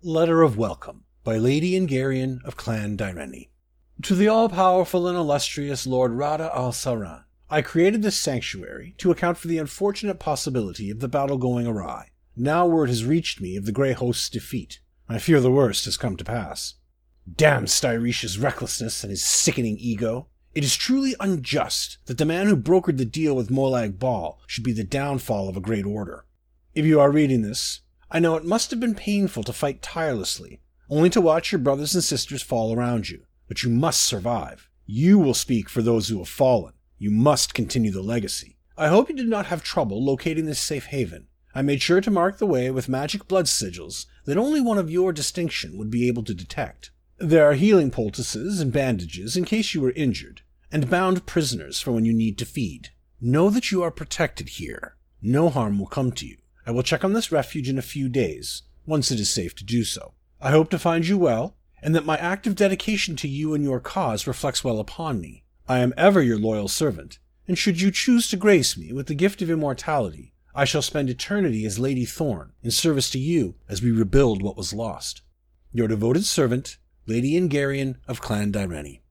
Letter of Welcome by Lady Ingarian of Clan Dyreni. To the all-powerful and illustrious Lord Rada al-Sauran, I created this sanctuary to account for the unfortunate possibility of the battle going awry. Now word has reached me of the Grey Host's defeat. I fear the worst has come to pass. Damn Styrish's recklessness and his sickening ego. It is truly unjust that the man who brokered the deal with Molag Bal should be the downfall of a great order. If you are reading this, I know it must have been painful to fight tirelessly, only to watch your brothers and sisters fall around you. But you must survive. You will speak for those who have fallen. You must continue the legacy. I hope you did not have trouble locating this safe haven. I made sure to mark the way with magic blood sigils that only one of your distinction would be able to detect. There are healing poultices and bandages in case you were injured, and bound prisoners for when you need to feed. Know that you are protected here. No harm will come to you. I will check on this refuge in a few days, once it is safe to do so. I hope to find you well, and that my active dedication to you and your cause reflects well upon me. I am ever your loyal servant, and should you choose to grace me with the gift of immortality, I shall spend eternity as Lady Thorn in service to you as we rebuild what was lost. Your devoted servant, Lady Ingarian of Clan Dyreni.